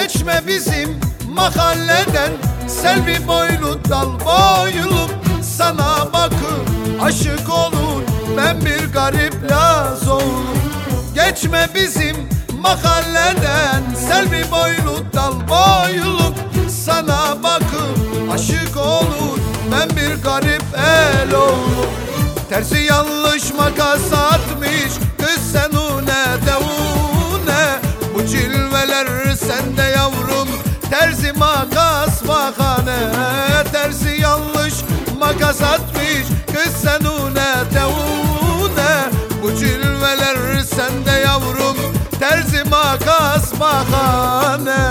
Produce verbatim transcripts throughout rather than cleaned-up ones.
Geçme bizim mahalleden Selvi boylu dal boylum, sana bakıp aşık olur ben bir garip Laz oğlum. Geçme bizim mahalleden Selvi boylu dal boylum, sana bakıp aşık olur ben bir garip el oğlum. Tersi yanlış makas atmış kız sen une devune, bu cilveler sende yavrum terzi makas bahane. Tersi yanlış makas atmış kız sen une devune, bu cilveler sende yavrum terzi makas bahane.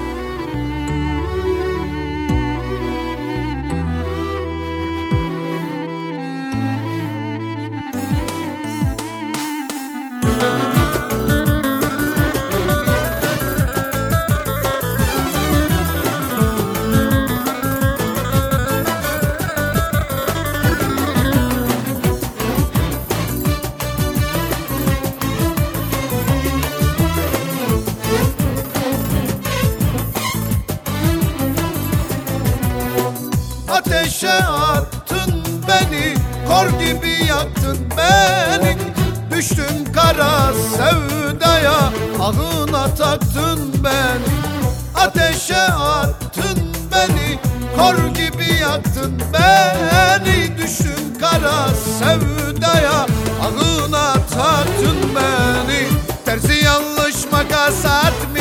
Ateşe attın beni, kor gibi yaktın beni. Düştüm kara sevdaya, ağına taktın beni. Ateşe attın beni, kor gibi yaktın beni. Düştüm kara sevdaya, ağına taktın beni. Tersi yanlış makas atmış